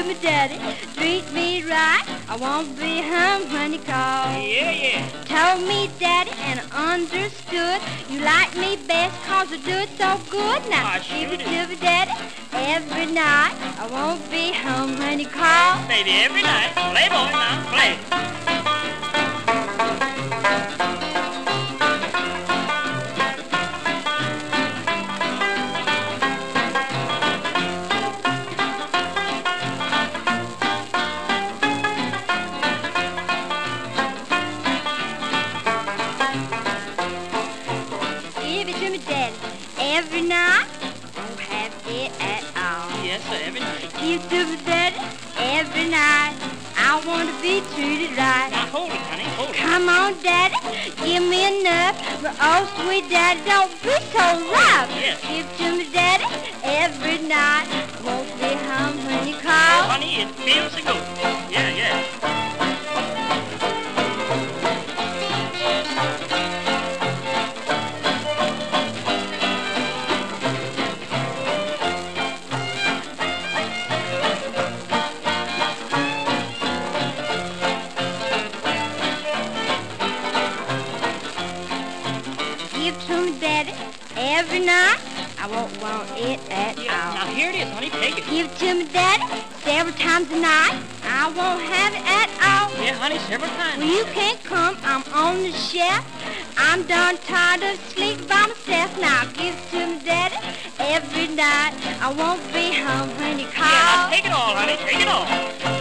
to me, daddy. Treat me right. I won't be home when you call. Yeah. Told me, daddy, and I understood. You like me best 'cause I do it so good. Now I give sure it do. to me, daddy, every night. I won't be home when you call. Baby, every night. Play, boy, now, play. Give it to me, daddy, every night. Don't have it at all. Yes, sir, every night. Give it to me, daddy, every night. I want to be treated right. Now, hold it, honey, hold it. Come on, daddy, give me enough. But oh, sweet daddy, don't be so rough. Yes. Give it to me, daddy, every night. I won't be home when you Oh, call. honey, it feels so good. Yeah. Give it to me, daddy, every night. I won't want it at all. Now, here it is, honey, take it. Give it to me, daddy, several times a night. I won't have it at all. Yeah, honey, several times. Well, you can't come, I'm on the shelf. I'm done tired of sleeping by myself. Now give it to me, daddy, every night. I won't be home when you call. Yeah, now take it all, honey, take it all.